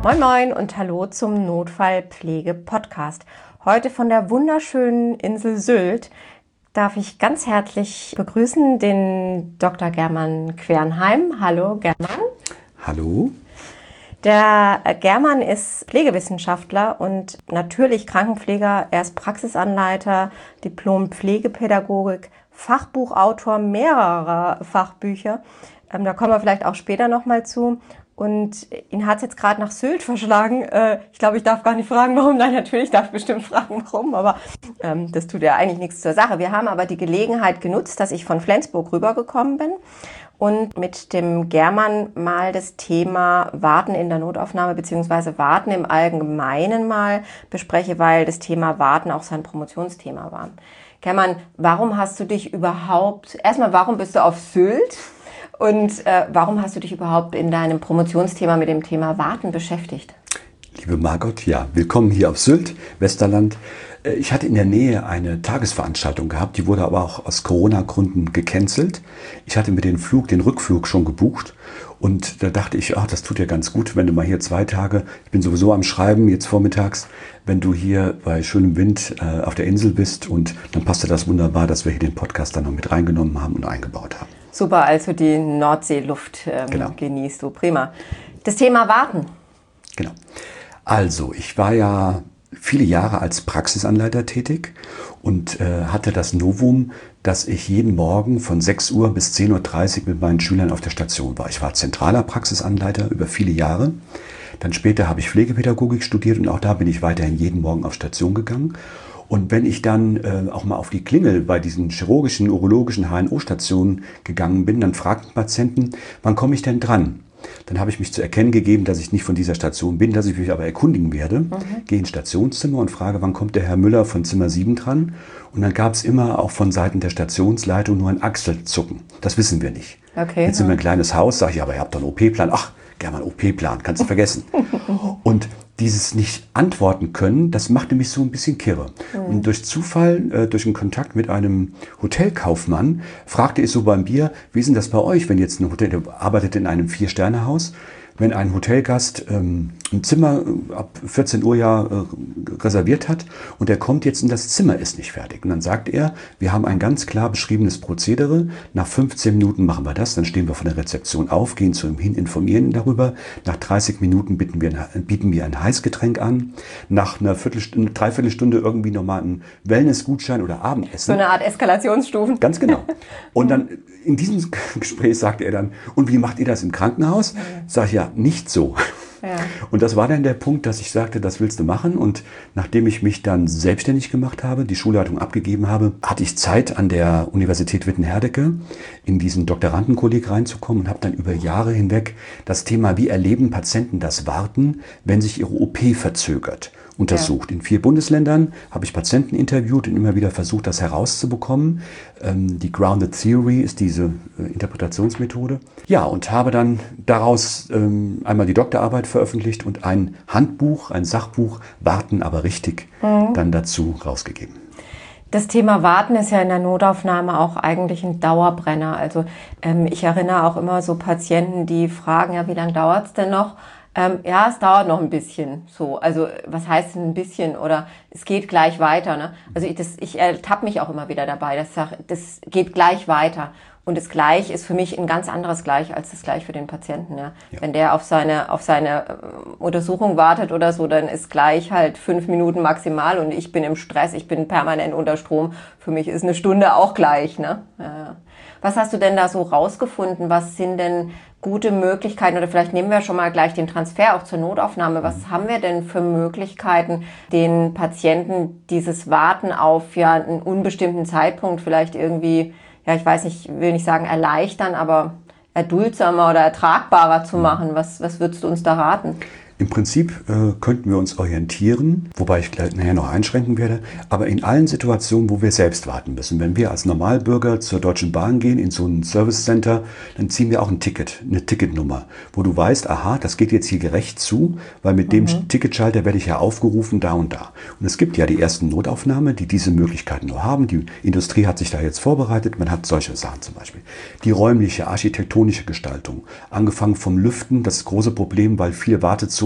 Moin Moin und hallo zum Notfallpflege-Podcast. Heute von der wunderschönen Insel Sylt darf ich ganz herzlich begrüßen den Dr. German Quernheim. Hallo German. Hallo. Der German ist Pflegewissenschaftler und natürlich Krankenpfleger. Er ist Praxisanleiter, Diplom-Pflegepädagogik, Fachbuchautor mehrerer Fachbücher. Da kommen wir vielleicht auch später nochmal zu. Und ihn hat es jetzt gerade nach Sylt verschlagen. Ich glaube, ich darf gar nicht fragen, warum. Nein, natürlich darf ich bestimmt fragen, warum. Aber das tut ja eigentlich nichts zur Sache. Wir haben aber die Gelegenheit genutzt, dass ich von Flensburg rübergekommen bin und mit dem German mal das Thema Warten in der Notaufnahme beziehungsweise Warten im Allgemeinen mal bespreche, weil das Thema Warten auch sein Promotionsthema war. German, warum hast du dich überhaupt, erstmal, warum bist du auf Sylt? Und warum hast du dich überhaupt in deinem Promotionsthema mit dem Thema Warten beschäftigt? Liebe Margot, ja, willkommen hier auf Sylt, Westerland. Ich hatte in der Nähe eine Tagesveranstaltung gehabt, die wurde aber auch aus Corona-Gründen gecancelt. Ich hatte mir den Rückflug schon gebucht und da dachte ich, ach, das tut ja ganz gut, wenn du mal hier 2 Tage, ich bin sowieso am Schreiben jetzt vormittags, wenn du hier bei schönem Wind auf der Insel bist, und dann passte das wunderbar, dass wir hier den Podcast dann noch mit reingenommen haben und eingebaut haben. Super, also die Nordseeluft Genau. Genießt du, prima. Das Thema Warten. Genau. Also, ich war ja viele Jahre als Praxisanleiter tätig und hatte das Novum, dass ich jeden Morgen von 6 Uhr bis 10.30 Uhr mit meinen Schülern auf der Station war. Ich war zentraler Praxisanleiter über viele Jahre. Dann später habe ich Pflegepädagogik studiert und auch da bin ich weiterhin jeden Morgen auf Station gegangen. Und wenn ich dann auch mal auf die Klingel bei diesen chirurgischen, urologischen HNO-Stationen gegangen bin, dann fragten Patienten, wann komme ich denn dran? Dann habe ich mich zu erkennen gegeben, dass ich nicht von dieser Station bin, dass ich mich aber erkundigen werde. Gehe ins Stationszimmer und frage, wann kommt der Herr Müller von Zimmer 7 dran? Und dann gab es immer auch von Seiten der Stationsleitung nur ein Achselzucken. Das wissen wir nicht. Okay. Jetzt sind wir ein kleines Haus, sage ich, aber ihr habt doch einen OP-Plan. Ach, German, OP-Plan, kannst du vergessen. Und dieses nicht antworten können, das machte mich so ein bisschen kirre. Und durch Zufall, durch einen Kontakt mit einem Hotelkaufmann, fragte ich so beim Bier, wie ist denn das bei euch, wenn jetzt ein Hotel, der arbeitet in einem 4-Sterne-Haus, wenn ein Hotelgast ein Zimmer ab 14 Uhr reserviert hat und der kommt jetzt und das Zimmer ist nicht fertig. Und dann sagt er, wir haben ein ganz klar beschriebenes Prozedere. Nach 15 Minuten machen wir das, dann stehen wir von der Rezeption auf, gehen zu ihm hin, informieren ihn darüber. Nach 30 Minuten bieten wir ein Heißgetränk an. Nach einer Dreiviertelstunde irgendwie nochmal einen Wellnessgutschein oder Abendessen. So eine Art Eskalationsstufen. Ganz genau. Und dann in diesem Gespräch sagte er dann, und wie macht ihr das im Krankenhaus? Sag ich, ja, nicht so. Ja. Und das war dann der Punkt, dass ich sagte, das willst du machen. Und nachdem ich mich dann selbstständig gemacht habe, die Schulleitung abgegeben habe, hatte ich Zeit, an der Universität Witten-Herdecke in diesen Doktorandenkolleg reinzukommen und habe dann über Jahre hinweg das Thema, wie erleben Patienten das Warten, wenn sich ihre OP verzögert, untersucht. Ja. In 4 Bundesländern habe ich Patienten interviewt und immer wieder versucht, das herauszubekommen. Die Grounded Theory ist diese Interpretationsmethode. Ja, und habe dann daraus einmal die Doktorarbeit veröffentlicht und ein Handbuch, ein Sachbuch, Warten aber richtig, dann dazu rausgegeben. Das Thema Warten ist ja in der Notaufnahme auch eigentlich ein Dauerbrenner. Also ich erinnere auch immer so Patienten, die fragen, ja, wie lange dauert es denn noch? Ja, es dauert noch ein bisschen. So, also was heißt denn ein bisschen? Oder es geht gleich weiter. Ne? Also ich ertappe mich auch immer wieder dabei. Das geht gleich weiter. Und das Gleich ist für mich ein ganz anderes Gleich als das Gleich für den Patienten. Ja? Ja. Wenn der auf seine Untersuchung wartet oder so, dann ist gleich halt 5 Minuten maximal und ich bin im Stress, ich bin permanent unter Strom. Für mich ist eine Stunde auch gleich. Ne? Ja. Was hast du denn da so rausgefunden? Was sind denn gute Möglichkeiten? Oder vielleicht nehmen wir schon mal gleich den Transfer auch zur Notaufnahme. Was haben wir denn für Möglichkeiten, den Patienten dieses Warten auf einen unbestimmten Zeitpunkt vielleicht irgendwie, ja, ich weiß nicht, will nicht sagen erleichtern, aber erduldsamer oder ertragbarer zu machen? Was würdest du uns da raten? Im Prinzip könnten wir uns orientieren, wobei ich gleich nachher noch einschränken werde, aber in allen Situationen, wo wir selbst warten müssen. Wenn wir als Normalbürger zur Deutschen Bahn gehen, in so ein Service Center, dann ziehen wir auch ein Ticket, eine Ticketnummer, wo du weißt, aha, das geht jetzt hier gerecht zu, weil mit dem Ticketschalter werde ich ja aufgerufen, da und da. Und es gibt ja die ersten Notaufnahmen, die diese Möglichkeiten nur haben. Die Industrie hat sich da jetzt vorbereitet, man hat solche Sachen zum Beispiel. Die räumliche, architektonische Gestaltung, angefangen vom Lüften, das große Problem, weil viele Wartezonen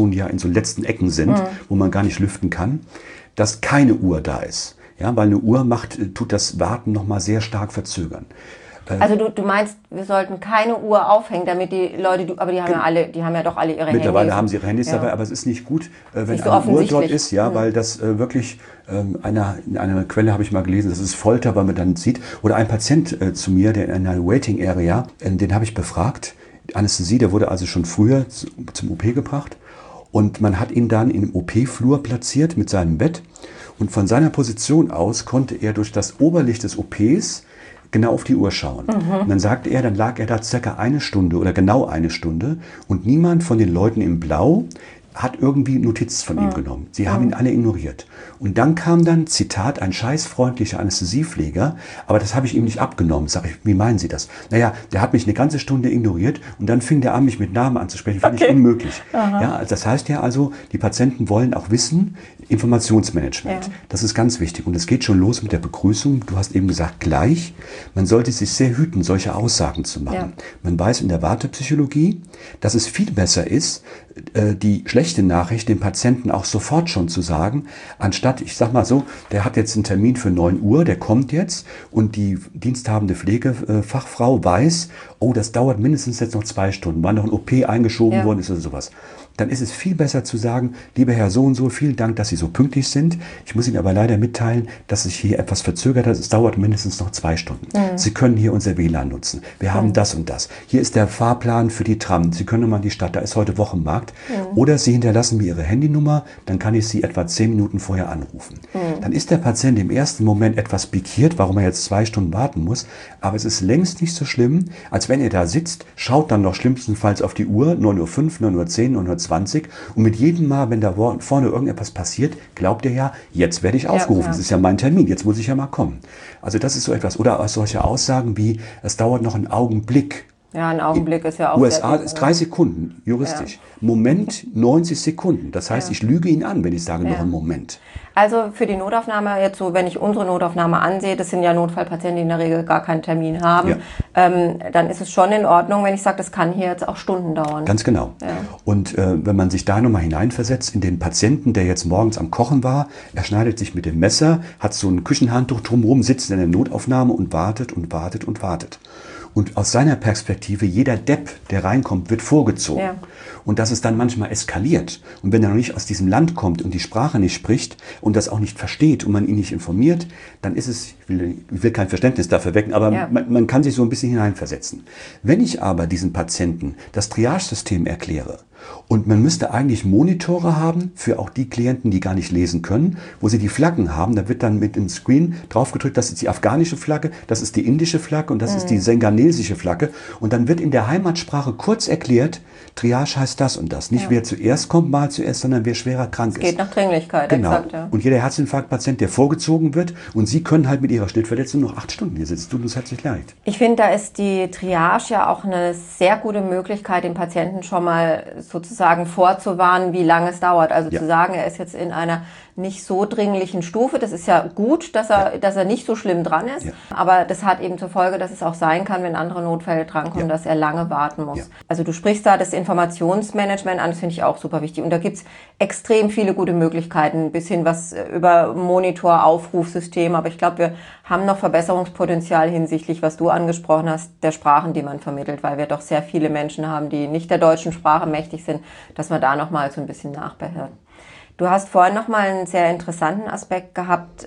Operationen ja in so letzten Ecken sind, wo man gar nicht lüften kann, dass keine Uhr da ist. Ja, weil eine Uhr tut das Warten nochmal sehr stark verzögern. Also du meinst, wir sollten keine Uhr aufhängen, damit die Leute, aber die haben ja doch alle ihre Handys. Mittlerweile haben sie ihre Handys dabei, aber es ist nicht gut, wenn nicht so eine Uhr dort ist, ja, weil das wirklich, in einer Quelle habe ich mal gelesen, das ist Folter, weil man dann sieht, oder ein Patient zu mir, der in einer Waiting Area, den habe ich befragt, Anästhesie, der wurde also schon früher zum OP gebracht und man hat ihn dann im OP-Flur platziert mit seinem Bett und von seiner Position aus konnte er durch das Oberlicht des OPs genau auf die Uhr schauen. Und dann sagte er, dann lag er da circa eine Stunde oder genau eine Stunde und niemand von den Leuten im Blau hat irgendwie Notiz von ihm genommen. Sie haben ihn alle ignoriert. Und dann kam dann, Zitat, ein scheißfreundlicher Anästhesiepfleger, aber das habe ich ihm nicht abgenommen. Sag ich, wie meinen Sie das? Naja, der hat mich eine ganze Stunde ignoriert und dann fing der an, mich mit Namen anzusprechen. Fand ich unmöglich. Ja, das heißt ja also, die Patienten wollen auch wissen, Informationsmanagement. Ja. Das ist ganz wichtig. Und es geht schon los mit der Begrüßung. Du hast eben gesagt, gleich. Man sollte sich sehr hüten, solche Aussagen zu machen. Ja. Man weiß in der Wartepsychologie, dass es viel besser ist, die schlechte Nachricht dem Patienten auch sofort schon zu sagen, anstatt, ich sag mal so, der hat jetzt einen Termin für 9 Uhr, der kommt jetzt und die diensthabende Pflegefachfrau weiß, oh, das dauert mindestens jetzt noch 2 Stunden, weil noch ein OP eingeschoben worden ist oder sowas. Dann ist es viel besser zu sagen, lieber Herr so und so, vielen Dank, dass Sie so pünktlich sind. Ich muss Ihnen aber leider mitteilen, dass sich hier etwas verzögert hat. Es dauert mindestens noch 2 Stunden. Sie können hier unser WLAN nutzen. Wir haben das und das. Hier ist der Fahrplan für die Tram. Sie können nochmal in die Stadt, da ist heute Wochenmarkt. Oder Sie hinterlassen mir Ihre Handynummer, dann kann ich Sie etwa 10 Minuten vorher anrufen. Dann ist der Patient im ersten Moment etwas pikiert, warum er jetzt 2 Stunden warten muss. Aber es ist längst nicht so schlimm, als wenn er da sitzt, schaut dann noch schlimmstenfalls auf die Uhr, 9:05 Uhr, 9:10 Uhr, 9:20 und mit jedem Mal, wenn da vorne irgendetwas passiert, glaubt er ja, jetzt werde ich aufgerufen, das ist ja mein Termin, jetzt muss ich ja mal kommen. Also das ist so etwas. Oder auch solche Aussagen wie, es dauert noch einen Augenblick. Ja, ein Augenblick ist ja auch USA ist 3 Sekunden, juristisch. Moment 90 Sekunden. Das heißt, ich lüge ihn an, wenn ich sage, noch einen Moment. Also für die Notaufnahme, jetzt so, wenn ich unsere Notaufnahme ansehe, das sind ja Notfallpatienten, die in der Regel gar keinen Termin haben, dann ist es schon in Ordnung, wenn ich sage, das kann hier jetzt auch Stunden dauern. Ganz genau. Ja. Und wenn man sich da nochmal hineinversetzt in den Patienten, der jetzt morgens am Kochen war, er schneidet sich mit dem Messer, hat so ein Küchenhandtuch drumherum, sitzt in der Notaufnahme und wartet und wartet und wartet. Und aus seiner Perspektive, jeder Depp, der reinkommt, wird vorgezogen. Ja. Und dass es dann manchmal eskaliert. Und wenn er noch nicht aus diesem Land kommt und die Sprache nicht spricht und das auch nicht versteht und man ihn nicht informiert, dann ist es, ich will kein Verständnis dafür wecken, aber man kann sich so ein bisschen hineinversetzen. Wenn ich aber diesem Patienten das Triage-System erkläre, und man müsste eigentlich Monitore haben für auch die Klienten, die gar nicht lesen können, wo sie die Flaggen haben. Da wird dann mit dem Screen draufgedrückt, das ist die afghanische Flagge, das ist die indische Flagge und das ist die sengalesische Flagge. Und dann wird in der Heimatsprache kurz erklärt, Triage heißt das und das. Nicht wer zuerst kommt, mal zuerst, sondern wer schwerer krank ist. Es geht nach Dringlichkeit, genau. Exakt, ja. Und jeder Herzinfarktpatient, der vorgezogen wird und Sie können halt mit Ihrer Schnittverletzung noch 8 Stunden hier sitzen. Tut uns herzlich leid. Ich finde, da ist die Triage ja auch eine sehr gute Möglichkeit, den Patienten schon mal sozusagen vorzuwarnen, wie lange es dauert. Also zu sagen, er ist jetzt in einer nicht so dringlichen Stufe. Das ist ja gut, dass er nicht so schlimm dran ist. Ja. Aber das hat eben zur Folge, dass es auch sein kann, wenn andere Notfälle drankommen, dass er lange warten muss. Ja. Also du sprichst da das Informationsmanagement an, das finde ich auch super wichtig. Und da gibt's extrem viele gute Möglichkeiten, bis hin was über Monitor, Aufrufsystem. Aber ich glaube, wir haben noch Verbesserungspotenzial hinsichtlich, was du angesprochen hast, der Sprachen, die man vermittelt, weil wir doch sehr viele Menschen haben, die nicht der deutschen Sprache mächtig sind, dass man da nochmal so ein bisschen nachbehört. Du hast vorhin nochmal einen sehr interessanten Aspekt gehabt,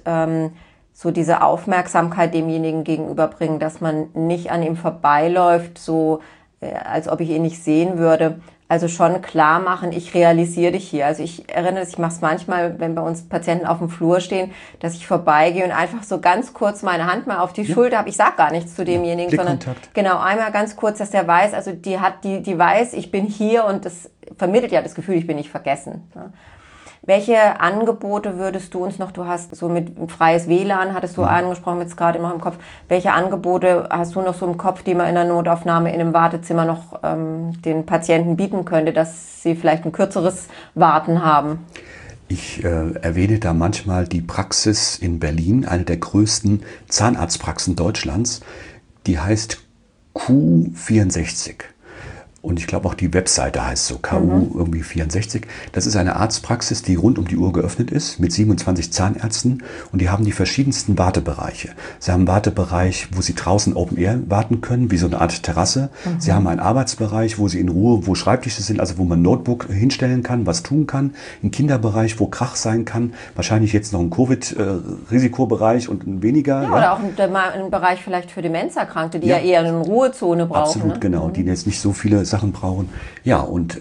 so diese Aufmerksamkeit demjenigen gegenüberbringen, dass man nicht an ihm vorbeiläuft, so als ob ich ihn nicht sehen würde. Also schon klar machen, ich realisiere dich hier. Also ich erinnere, ich mache es manchmal, wenn bei uns Patienten auf dem Flur stehen, dass ich vorbeigehe und einfach so ganz kurz meine Hand mal auf die Schulter habe. Ich sage gar nichts zu demjenigen, sondern genau einmal ganz kurz, dass der weiß, also die weiß, ich bin hier und das vermittelt ja das Gefühl, ich bin nicht vergessen. Ja. Welche Angebote würdest du uns noch, du hast so mit freies WLAN, hattest du angesprochen, jetzt gerade immer im Kopf, welche Angebote hast du noch so im Kopf, die man in der Notaufnahme in einem Wartezimmer noch den Patienten bieten könnte, dass sie vielleicht ein kürzeres Warten haben? Ich erwähne da manchmal die Praxis in Berlin, eine der größten Zahnarztpraxen Deutschlands, die heißt Q64. Und ich glaube auch die Webseite heißt so, KU irgendwie 64. Das ist eine Arztpraxis, die rund um die Uhr geöffnet ist, mit 27 Zahnärzten. Und die haben die verschiedensten Wartebereiche. Sie haben einen Wartebereich, wo sie draußen Open Air warten können, wie so eine Art Terrasse. Sie haben einen Arbeitsbereich, wo sie in Ruhe, wo Schreibtische sind, also wo man ein Notebook hinstellen kann, was tun kann. Einen Kinderbereich, wo Krach sein kann. Wahrscheinlich jetzt noch ein Covid-Risikobereich und ein weniger. Ja, oder auch ein Bereich vielleicht für Demenzerkrankte, die ja eher eine Ruhezone brauchen. Absolut, genau. Die jetzt nicht so viele Sachen brauchen. Ja, und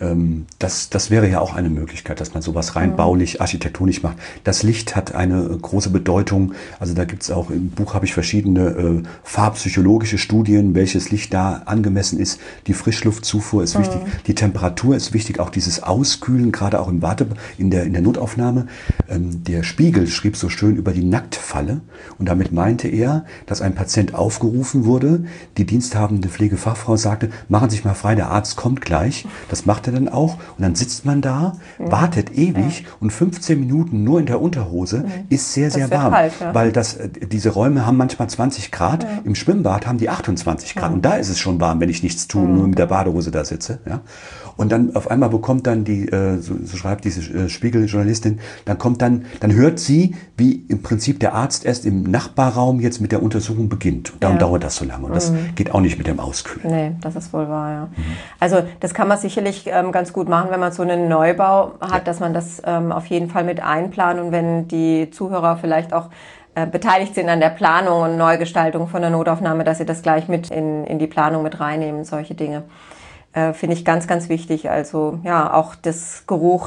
das wäre ja auch eine Möglichkeit, dass man sowas rein baulich, architektonisch macht. Das Licht hat eine große Bedeutung. Also da gibt es auch, im Buch habe ich verschiedene farbpsychologische Studien, welches Licht da angemessen ist. Die Frischluftzufuhr ist wichtig, die Temperatur ist wichtig, auch dieses Auskühlen, gerade auch in der Notaufnahme. Der Spiegel schrieb so schön über die Nacktfalle und damit meinte er, dass ein Patient aufgerufen wurde, die diensthabende Pflegefachfrau sagte, machen Sie sich mal frei, der Arzt kommt gleich. Das macht er dann auch. Und dann sitzt man da, wartet ewig und 15 Minuten nur in der Unterhose ist sehr, sehr warm. Kalt, ja. Weil diese Räume haben manchmal 20 Grad. Im Schwimmbad haben die 28 Grad. Und da ist es schon warm, wenn ich nichts tue, nur mit der Badehose da sitze. Ja? Und dann auf einmal bekommt dann so schreibt diese Spiegeljournalistin, dann hört sie, wie im Prinzip der Arzt erst im Nachbarraum jetzt mit der Untersuchung beginnt. Darum dauert das so lange. Und das geht auch nicht mit dem Auskühlen. Nee, das ist wohl wahr, ja. Also das kann man sicherlich ganz gut machen, wenn man so einen Neubau hat, dass man das auf jeden Fall mit einplant. Und wenn die Zuhörer vielleicht auch beteiligt sind an der Planung und Neugestaltung von der Notaufnahme, dass sie das gleich mit in die Planung mit reinnehmen, solche Dinge. Finde ich ganz, ganz wichtig. Also ja, auch das Geruch,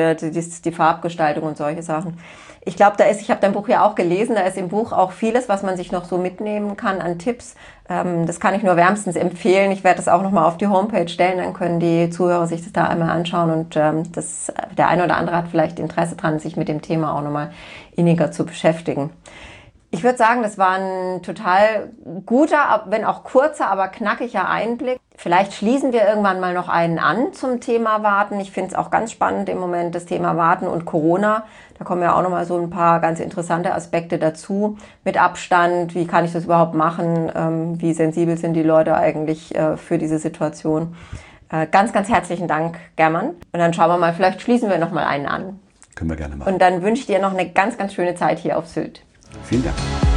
die Farbgestaltung und solche Sachen. Ich glaube, ich habe dein Buch ja auch gelesen, da ist im Buch auch vieles, was man sich noch so mitnehmen kann an Tipps. Das kann ich nur wärmstens empfehlen. Ich werde das auch nochmal auf die Homepage stellen, dann können die Zuhörer sich das da einmal anschauen und der eine oder andere hat vielleicht Interesse dran, sich mit dem Thema auch nochmal inniger zu beschäftigen. Ich würde sagen, das war ein total guter, wenn auch kurzer, aber knackiger Einblick. Vielleicht schließen wir irgendwann mal noch einen an zum Thema Warten. Ich finde es auch ganz spannend im Moment, das Thema Warten und Corona. Da kommen ja auch nochmal so ein paar ganz interessante Aspekte dazu. Mit Abstand, wie kann ich das überhaupt machen? Wie sensibel sind die Leute eigentlich für diese Situation? Ganz, ganz herzlichen Dank, German. Und dann schauen wir mal, vielleicht schließen wir noch mal einen an. Können wir gerne machen. Und dann wünsche ich dir noch eine ganz, ganz schöne Zeit hier auf Sylt. Vielen Dank.